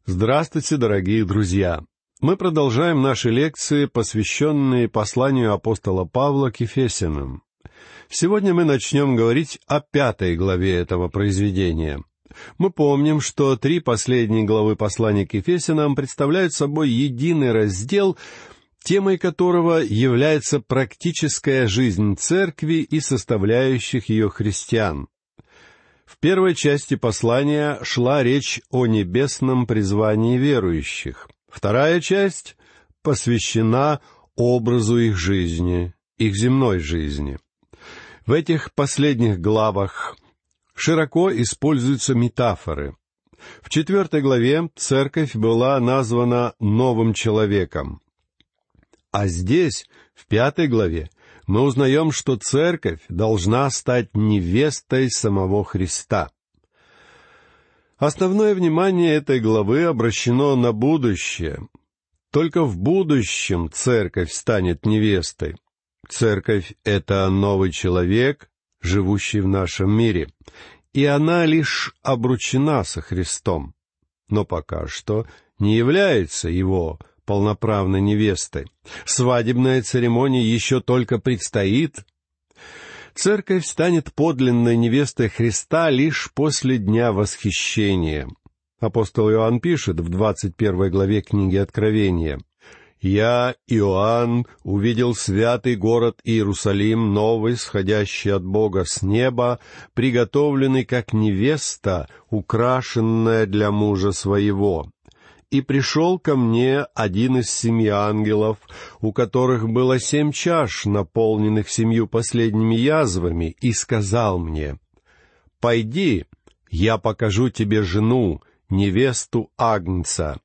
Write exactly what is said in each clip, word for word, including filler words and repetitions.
Здравствуйте, дорогие друзья! Мы продолжаем наши лекции, посвященные посланию апостола Павла к Ефесянам. Сегодня мы начнем говорить о пятой главе этого произведения. Мы помним, что три последние главы послания к Ефесянам представляют собой единый раздел, темой которого является практическая жизнь церкви и составляющих ее христиан. В первой части послания шла речь о небесном призвании верующих. Вторая часть посвящена образу их жизни, их земной жизни. В этих последних главах широко используются метафоры. В четвертой главе церковь была названа новым человеком. А здесь, в пятой главе, мы узнаем, что церковь должна стать невестой самого Христа. Основное внимание этой главы обращено на будущее. Только в будущем церковь станет невестой. Церковь — это новый человек, живущий в нашем мире, и она лишь обручена со Христом, но пока что не является его полноправной невестой. Свадебная церемония еще только предстоит. Церковь станет подлинной невестой Христа лишь после Дня Восхищения. Апостол Иоанн пишет в двадцать первой главе книги Откровения: «Я, Иоанн, увидел святый город Иерусалим, новый, сходящий от Бога с неба, приготовленный как невеста, украшенная для мужа своего. И пришел ко мне один из семи ангелов, у которых было семь чаш, наполненных семью последними язвами, и сказал мне: «Пойди, я покажу тебе жену, невесту Агнца».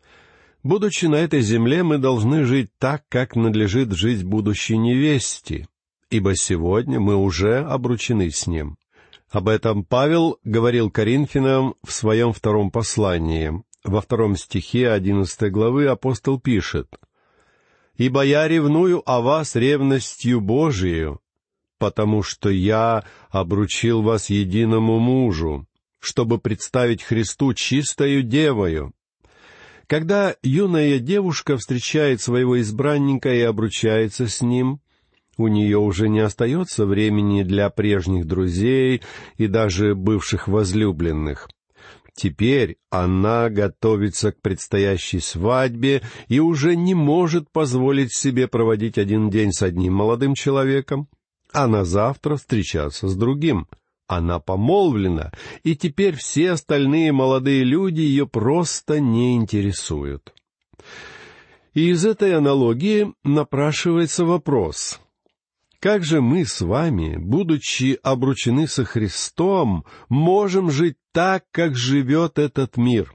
Будучи на этой земле, мы должны жить так, как надлежит жить будущей невесте, ибо сегодня мы уже обручены с ним. Об этом Павел говорил Коринфянам в своем втором послании. Во втором стихе одиннадцатой главы апостол пишет: «Ибо я ревную о вас ревностью Божией, потому что я обручил вас единому мужу, чтобы представить Христу чистою девою». Когда юная девушка встречает своего избранника и обручается с ним, у нее уже не остается времени для прежних друзей и даже бывших возлюбленных. Теперь она готовится к предстоящей свадьбе и уже не может позволить себе проводить один день с одним молодым человеком, а на завтра встречаться с другим. Она помолвлена, и теперь все остальные молодые люди ее просто не интересуют. И из этой аналогии напрашивается вопрос: как же мы с вами, будучи обручены со Христом, можем жить так, как живет этот мир?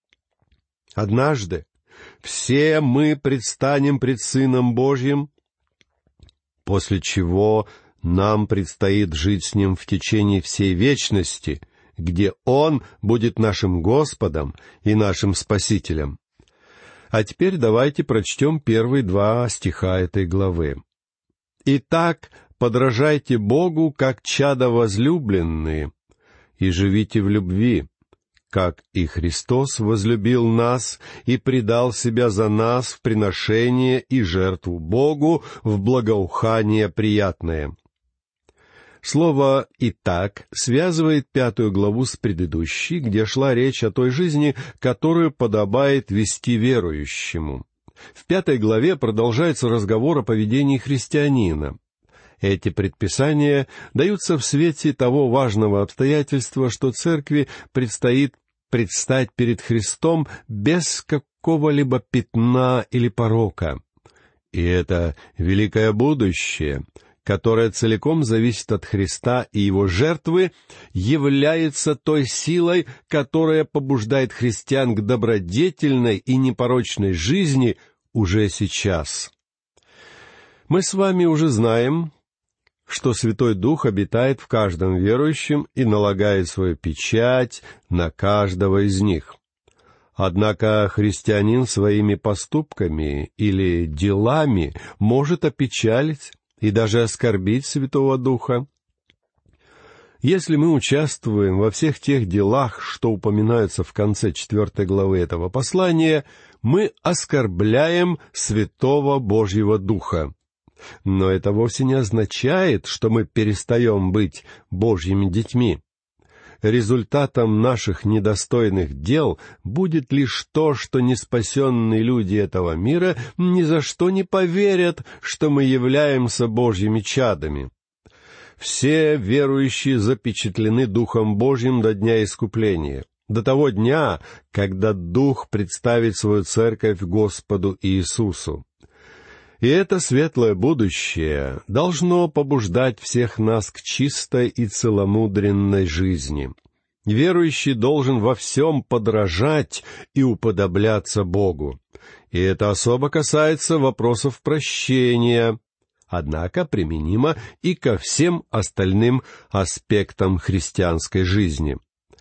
Однажды все мы предстанем пред Сыном Божьим, после чего нам предстоит жить с Ним в течение всей вечности, где Он будет нашим Господом и нашим Спасителем. А теперь давайте прочтем первые два стиха этой главы. «Итак, подражайте Богу, как чада возлюбленные, и живите в любви, как и Христос возлюбил нас и предал себя за нас в приношение и жертву Богу в благоухание приятное». Слово «итак» связывает пятую главу с предыдущей, где шла речь о той жизни, которую подобает вести верующему. В пятой главе продолжается разговор о поведении христианина. Эти предписания даются в свете того важного обстоятельства, что церкви предстоит предстать перед Христом без какого-либо пятна или порока. И это великое будущее, которое целиком зависит от Христа и Его жертвы, является той силой, которая побуждает христиан к добродетельной и непорочной жизни уже сейчас. Мы с вами уже знаем, что Святой Дух обитает в каждом верующем и налагает свою печать на каждого из них. Однако христианин своими поступками или делами может опечалить и даже оскорбить Святого Духа. Если мы участвуем во всех тех делах, что упоминаются в конце четвертой главы этого послания, мы оскорбляем Святого Божьего Духа. Но это вовсе не означает, что мы перестаем быть Божьими детьми. Результатом наших недостойных дел будет лишь то, что неспасенные люди этого мира ни за что не поверят, что мы являемся Божьими чадами. Все верующие запечатлены Духом Божьим до дня искупления, до того дня, когда Дух представит свою церковь Господу Иисусу. И это светлое будущее должно побуждать всех нас к чистой и целомудренной жизни. Верующий должен во всем подражать и уподобляться Богу. И это особо касается вопросов прощения, однако применимо и ко всем остальным аспектам христианской жизни.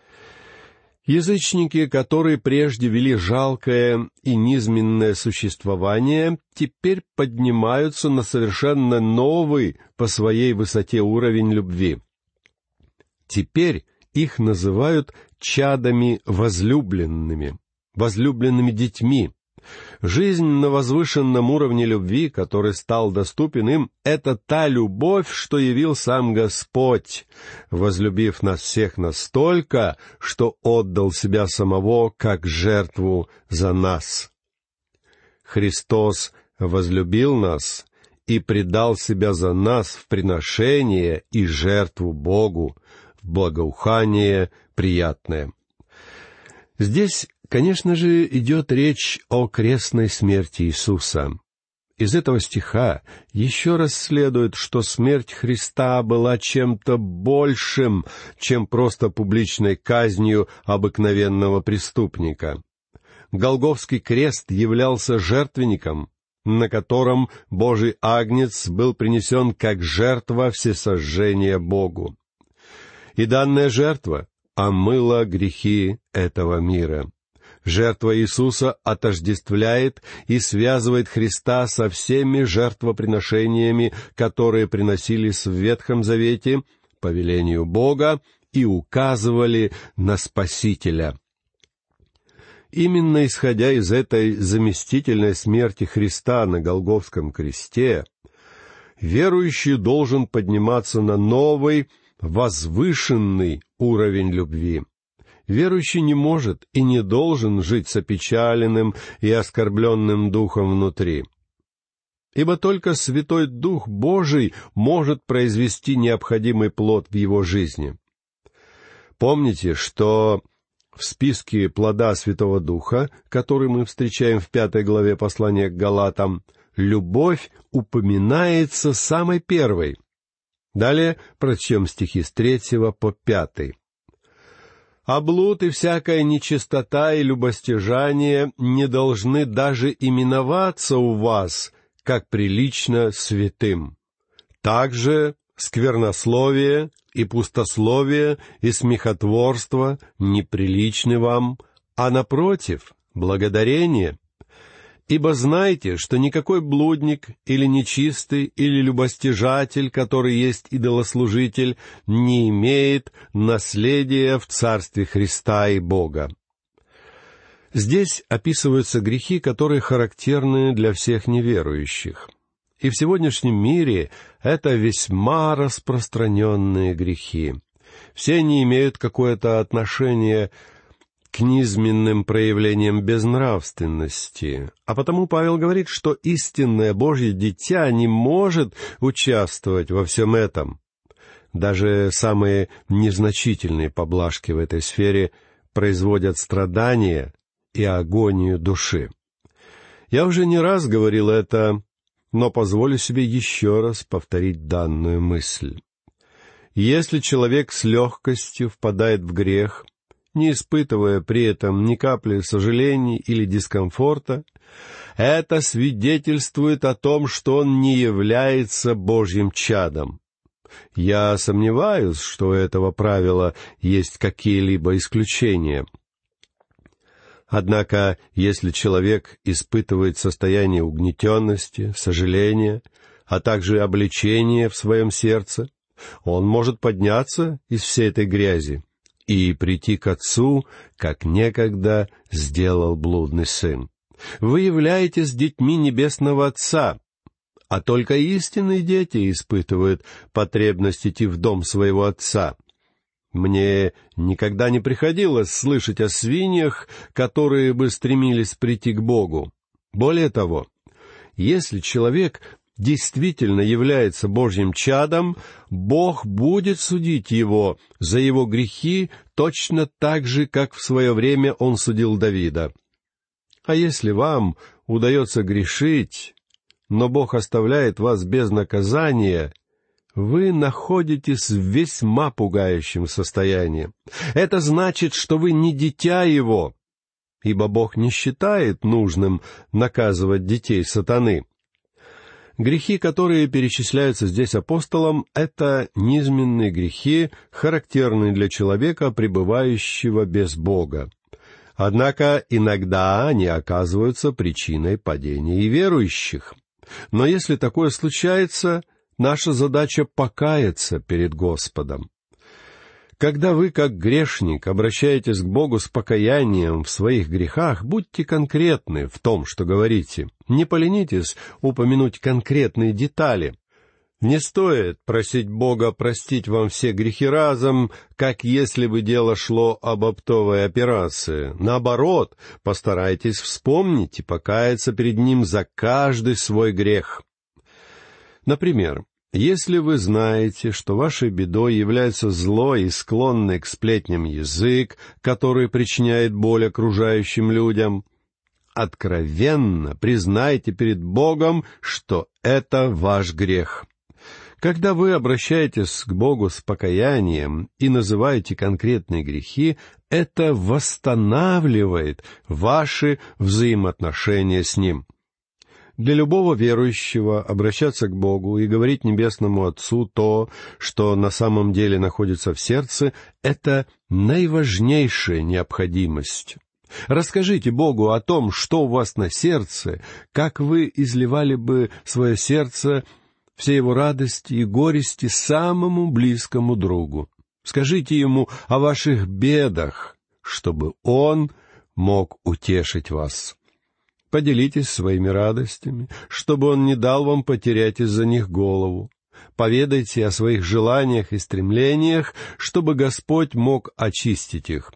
Язычники, которые прежде вели жалкое и низменное существование, теперь поднимаются на совершенно новый по своей высоте уровень любви. Теперь их называют чадами возлюбленными, возлюбленными детьми. Жизнь на возвышенном уровне любви, который стал доступен им, — это та любовь, что явил сам Господь, возлюбив нас всех настолько, что отдал себя самого как жертву за нас. Христос возлюбил нас и предал себя за нас в приношение и жертву Богу, в благоухание приятное. Здесь, конечно же, идет речь о крестной смерти Иисуса. Из этого стиха еще раз следует, что смерть Христа была чем-то большим, чем просто публичной казнью обыкновенного преступника. Голгофский крест являлся жертвенником, на котором Божий агнец был принесен как жертва всесожжения Богу. И данная жертва омыла грехи этого мира. Жертва Иисуса отождествляет и связывает Христа со всеми жертвоприношениями, которые приносились в Ветхом Завете по велению Бога и указывали на Спасителя. Именно исходя из этой заместительной смерти Христа на Голгофском кресте, верующий должен подниматься на новый, возвышенный уровень любви. Верующий не может и не должен жить с опечаленным и оскорбленным духом внутри. Ибо только Святой Дух Божий может произвести необходимый плод в его жизни. Помните, что в списке плода Святого Духа, который мы встречаем в пятой главе послания к Галатам, любовь упоминается самой первой. Далее прочтем стихи с третьего по пятый. «А блуд и всякая нечистота и любостяжание не должны даже именоваться у вас, как прилично святым. Также сквернословие и пустословие и смехотворство неприличны вам, а напротив, благодарение. Ибо знайте, что никакой блудник или нечистый или любостяжатель, который есть идолослужитель, не имеет наследия в Царстве Христа и Бога». Здесь описываются грехи, которые характерны для всех неверующих. И в сегодняшнем мире это весьма распространенные грехи. Все они имеют какое-то отношение к низменным проявлениям безнравственности. А потому Павел говорит, что истинное Божье дитя не может участвовать во всем этом. Даже самые незначительные поблажки в этой сфере производят страдания и агонию души. Я уже не раз говорил это, но позволю себе еще раз повторить данную мысль. Если человек с легкостью впадает в грех, не испытывая при этом ни капли сожалений или дискомфорта, это свидетельствует о том, что он не является Божьим чадом. Я сомневаюсь, что у этого правила есть какие-либо исключения. Однако, если человек испытывает состояние угнетенности, сожаления, а также обличения в своем сердце, Он может подняться из всей этой грязи и прийти к Отцу, как некогда сделал блудный сын. Вы являетесь детьми Небесного Отца, а только истинные дети испытывают потребность идти в дом своего Отца. Мне никогда не приходилось слышать о свиньях, которые бы стремились прийти к Богу. Более того, если человек действительно является Божьим чадом, Бог будет судить его за его грехи точно так же, как в свое время Он судил Давида. А если вам удается грешить, но Бог оставляет вас без наказания, вы находитесь в весьма пугающем состоянии. Это значит, что вы не дитя Его, ибо Бог не считает нужным наказывать детей сатаны. Грехи, которые перечисляются здесь апостолом, — это низменные грехи, характерные для человека, пребывающего без Бога. Однако иногда они оказываются причиной падения и верующих. Но если такое случается, наша задача — покаяться перед Господом. Когда вы, как грешник, обращаетесь к Богу с покаянием в своих грехах, будьте конкретны в том, что говорите. Не поленитесь упомянуть конкретные детали. Не стоит просить Бога простить вам все грехи разом, как если бы дело шло об оптовой операции. Наоборот, постарайтесь вспомнить и покаяться перед Ним за каждый свой грех. Например, если вы знаете, что вашей бедой является злой и склонный к сплетням язык, который причиняет боль окружающим людям, откровенно признайте перед Богом, что это ваш грех. Когда вы обращаетесь к Богу с покаянием и называете конкретные грехи, это восстанавливает ваши взаимоотношения с Ним. Для любого верующего обращаться к Богу и говорить Небесному Отцу то, что на самом деле находится в сердце, это наиважнейшая необходимость. Расскажите Богу о том, что у вас на сердце, как вы изливали бы свое сердце, все его радости и горести самому близкому другу. Скажите ему о ваших бедах, чтобы он мог утешить вас. Поделитесь своими радостями, чтобы он не дал вам потерять из-за них голову. Поведайте о своих желаниях и стремлениях, чтобы Господь мог очистить их.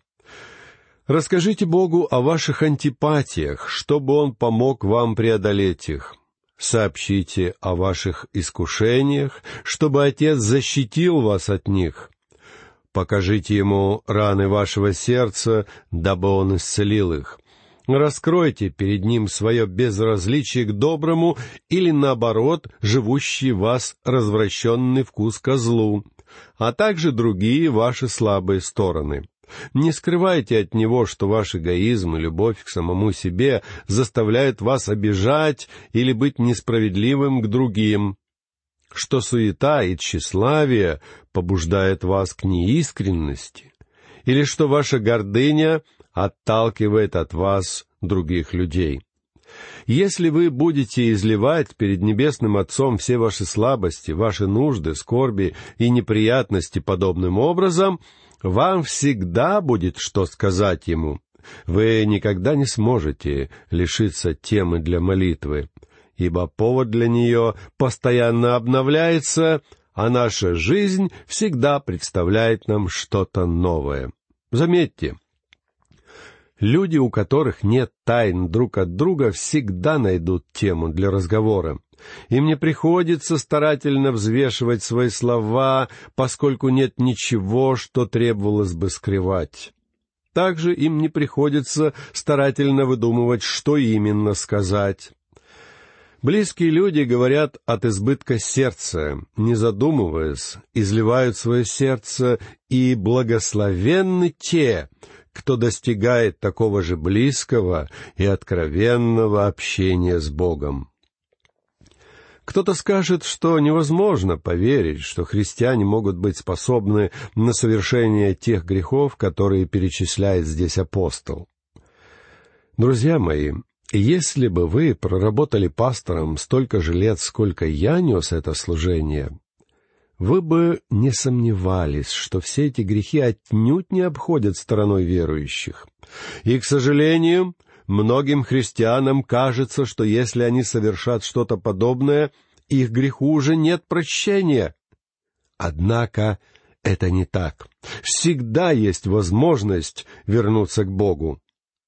Расскажите Богу о ваших антипатиях, чтобы Он помог вам преодолеть их. Сообщите о ваших искушениях, чтобы Отец защитил вас от них. Покажите Ему раны вашего сердца, дабы Он исцелил их. Раскройте перед Ним свое безразличие к доброму или, наоборот, живущий в вас развращенный вкус ко злу, а также другие ваши слабые стороны. Не скрывайте от Него, что ваш эгоизм и любовь к самому себе заставляют вас обижать или быть несправедливым к другим, что суета и тщеславие побуждает вас к неискренности, или что ваша гордыня отталкивает от вас других людей. Если вы будете изливать перед Небесным Отцом все ваши слабости, ваши нужды, скорби и неприятности подобным образом, вам всегда будет что сказать Ему. Вы никогда не сможете лишиться темы для молитвы, ибо повод для нее постоянно обновляется, а наша жизнь всегда представляет нам что-то новое. Заметьте, люди, у которых нет тайн друг от друга, всегда найдут тему для разговора. Им не приходится старательно взвешивать свои слова, поскольку нет ничего, что требовалось бы скрывать. Также им не приходится старательно выдумывать, что именно сказать. Близкие люди говорят от избытка сердца, не задумываясь, изливают свое сердце, и благословенны те, кто достигает такого же близкого и откровенного общения с Богом. Кто-то скажет, что невозможно поверить, что христиане могут быть способны на совершение тех грехов, которые перечисляет здесь апостол. Друзья мои, если бы вы проработали пастором столько же лет, сколько я нес это служение, вы бы не сомневались, что все эти грехи отнюдь не обходят стороной верующих. И, к сожалению, многим христианам кажется, что если они совершат что-то подобное, их греху уже нет прощения. Однако это не так. Всегда есть возможность вернуться к Богу.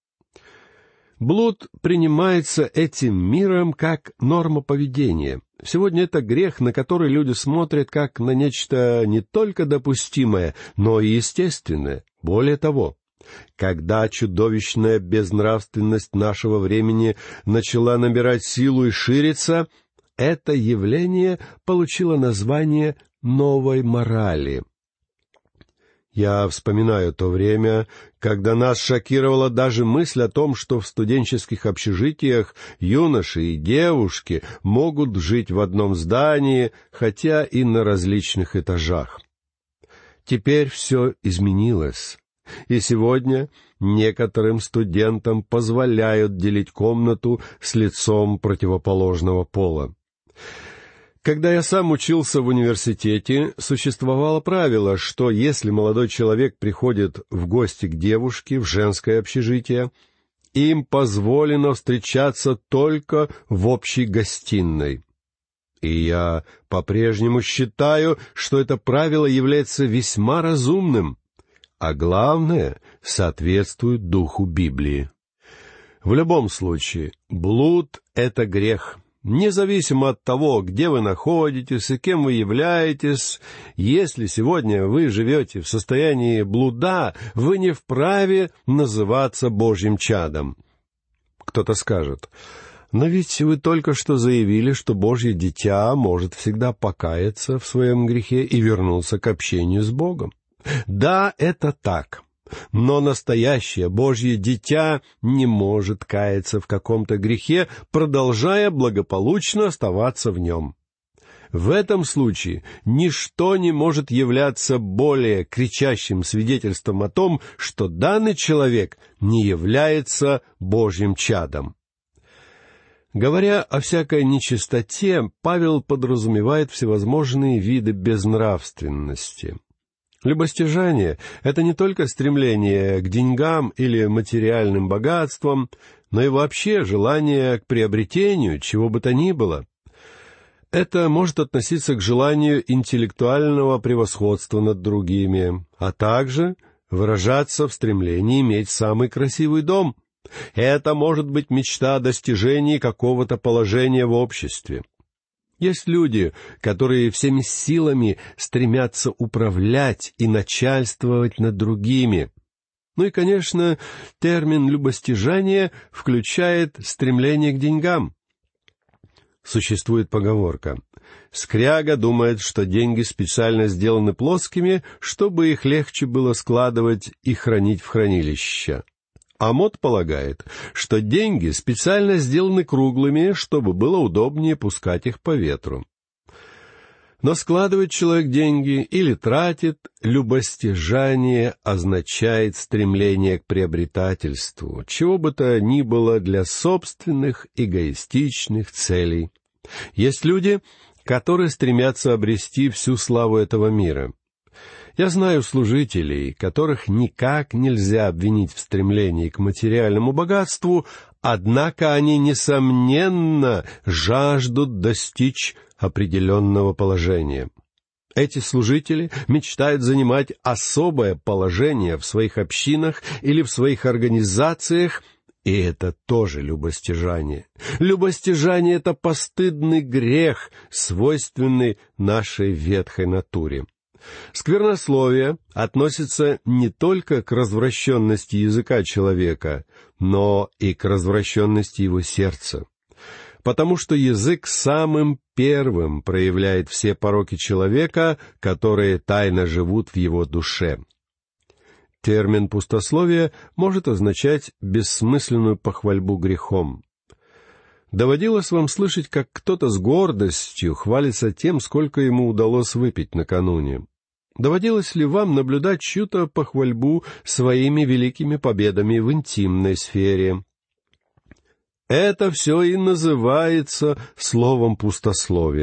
Блуд принимается этим миром как норма поведения. Сегодня это грех, на который люди смотрят как на нечто не только допустимое, но и естественное. Более того, когда чудовищная безнравственность нашего времени начала набирать силу и шириться, это явление получило название новой морали. Я вспоминаю то время, когда нас шокировала даже мысль о том, что в студенческих общежитиях юноши и девушки могут жить в одном здании, хотя и на различных этажах. Теперь все изменилось, и сегодня некоторым студентам позволяют делить комнату с лицом противоположного пола. Когда я сам учился в университете, существовало правило, что если молодой человек приходит в гости к девушке в женское общежитие, им позволено встречаться только в общей гостиной. И я по-прежнему считаю, что это правило является весьма разумным, а главное, соответствует духу Библии. В любом случае, блуд — это грех. Независимо от того, где вы находитесь и кем вы являетесь, если сегодня вы живете в состоянии блуда, вы не вправе называться Божьим чадом. Кто-то скажет: но ведь вы только что заявили, что Божье дитя может всегда покаяться в своем грехе и вернуться к общению с Богом. Да, это так. Но настоящее Божье дитя не может каяться в каком-то грехе, продолжая благополучно оставаться в нем. В этом случае ничто не может являться более кричащим свидетельством о том, что данный человек не является Божьим чадом. Говоря о всякой нечистоте, Павел подразумевает всевозможные виды безнравственности. Любостяжание — это не только стремление к деньгам или материальным богатствам, но и вообще желание к приобретению чего бы то ни было. Это может относиться к желанию интеллектуального превосходства над другими, а также выражаться в стремлении иметь самый красивый дом. Это может быть мечта о достижении какого-то положения в обществе. Есть люди, которые всеми силами стремятся управлять и начальствовать над другими. Ну и, конечно, термин «любостяжание» включает стремление к деньгам. Существует поговорка: «Скряга думает, что деньги специально сделаны плоскими, чтобы их легче было складывать и хранить в хранилище». А Мот полагает, что деньги специально сделаны круглыми, чтобы было удобнее пускать их по ветру. Но складывает человек деньги или тратит, любостяжание означает стремление к приобретательству, чего бы то ни было для собственных эгоистичных целей. Есть люди, которые стремятся обрести всю славу этого мира. Я знаю служителей, которых никак нельзя обвинить в стремлении к материальному богатству, однако они, несомненно, жаждут достичь определенного положения. Эти служители мечтают занимать особое положение в своих общинах или в своих организациях, и это тоже любостяжание. Любостяжание — это постыдный грех, свойственный нашей ветхой натуре. Сквернословие относится не только к развращенности языка человека, но и к развращенности его сердца, потому что язык самым первым проявляет все пороки человека, которые тайно живут в его душе. Термин «пустословие» может означать бессмысленную похвальбу грехом. Доводилось вам слышать, как кто-то с гордостью хвалится тем, сколько ему удалось выпить накануне? Доводилось ли вам наблюдать чью-то похвальбу своими великими победами в интимной сфере? Это все и называется словом «пустословие».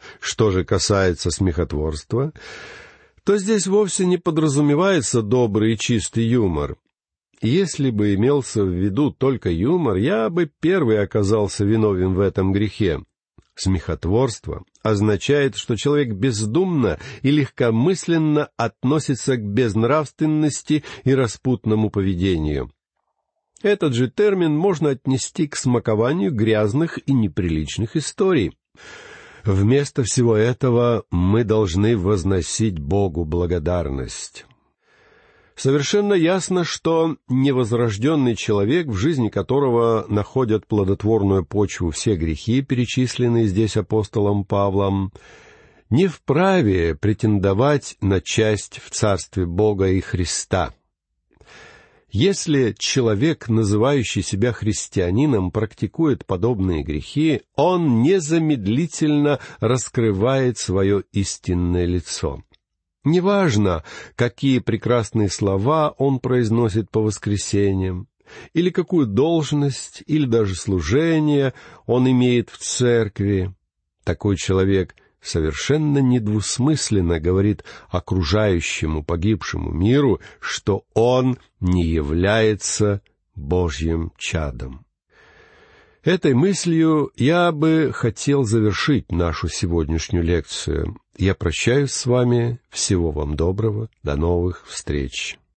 Что же касается смехотворства, то здесь вовсе не подразумевается добрый и чистый юмор. Если бы имелся в виду только юмор, я бы первый оказался виновен в этом грехе. Смехотворство означает, что человек бездумно и легкомысленно относится к безнравственности и распутному поведению. Этот же термин можно отнести к смакованию грязных и неприличных историй. Вместо всего этого мы должны возносить Богу благодарность. Совершенно ясно, что невозрожденный человек, в жизни которого находят плодотворную почву все грехи, перечисленные здесь апостолом Павлом, не вправе претендовать на часть в Царстве Бога и Христа. Если человек, называющий себя христианином, практикует подобные грехи, он незамедлительно раскрывает свое истинное лицо. Неважно, какие прекрасные слова он произносит по воскресеньям, или какую должность, или даже служение он имеет в церкви. Такой человек совершенно недвусмысленно говорит окружающему погибшему миру, что он не является Божьим чадом. Этой мыслью я бы хотел завершить нашу сегодняшнюю лекцию. Я прощаюсь с вами. Всего вам доброго. До новых встреч.